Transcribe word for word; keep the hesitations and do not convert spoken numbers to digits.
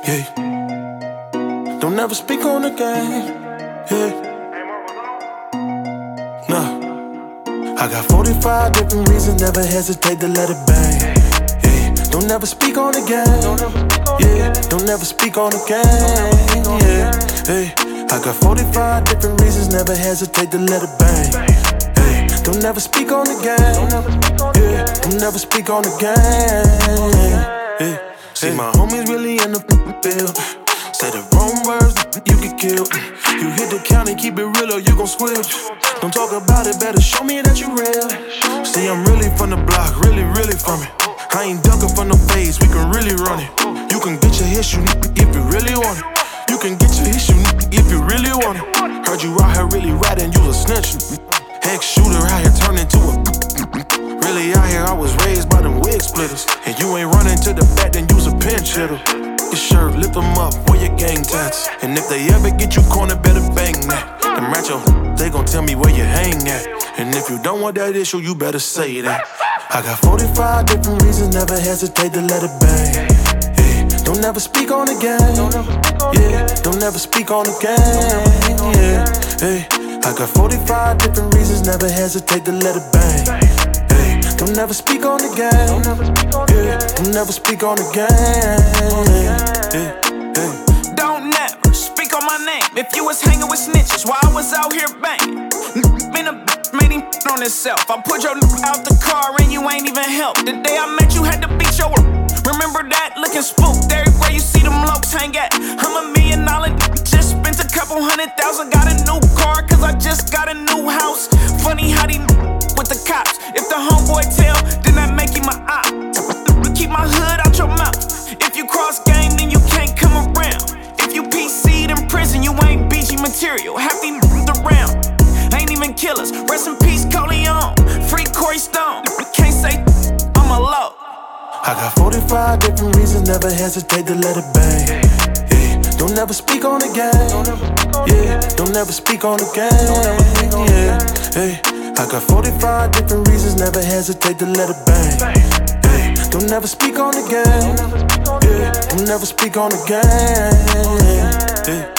yeah. Don't never speak on the game, yeah. Nah, I got forty-five different reasons, never hesitate to let it bang, yeah. Don't never speak on the game, yeah. Don't never speak on the game, yeah, hey. I got forty-five different reasons, never hesitate to let it bang, hey. Don't never speak on the game, yeah. Don't never speak on the game, yeah. See my homies really in the field. Say the wrong words, you get killed. You hit the county, keep it real or you gon' switch. Don't talk about it, better show me that you real. See, I'm really from the block, really, really from it. I ain't ducking for no face, we can really run it. You can get your issue if you really want it. You can get your issue if you really want it. Heard you out here really ratting, you a snitch. Ex-shooter out here turned into a really out here, I was raised by them wig splitters. And you ain't running to the back, then you's a pinch hitter. Your shirt, lift them up, wear your gang tats. And if they ever get you cornered, better bang that. Them ratchet, they gon' tell me where you hang at. And if you don't want that issue, you better say that. I got forty-five different reasons, never hesitate to let it bang, yeah. Don't never speak on the game, yeah. Don't never speak on the game, yeah, hey. I got forty-five different reasons, never hesitate to let it bang, hey. Don't never speak on the game, yeah. Don't never speak on the game, yeah, yeah. Don't never speak on my name. If you was hanging with snitches while I was out here banging, been a made him on himself. I put your out the car and you ain't even help. The day I met you had to beat your. Remember that? Looking spooked everywhere you see them lokes hang at. I'm a million dollar, just spent a couple hundred thousand. Got a new car cause I just got a new house. Funny how they with the cops. If the homeboy tell, then that make you my op. Keep my hood out your mouth. If you cross game, then you can't come around. If you P C'd in prison, you ain't B G material. Half these around ain't even killers. Rest in peace, Coleon. Free Corey Stone. Can't say I'm a low. I got forty-five different reasons, never hesitate to let it bang, yeah. Don't never speak on the game, yeah. Don't never speak on the game, yeah, hey. I got forty-five different reasons, never hesitate to let it bang, hey. Don't never speak on the game, yeah. Don't never speak on the game, yeah.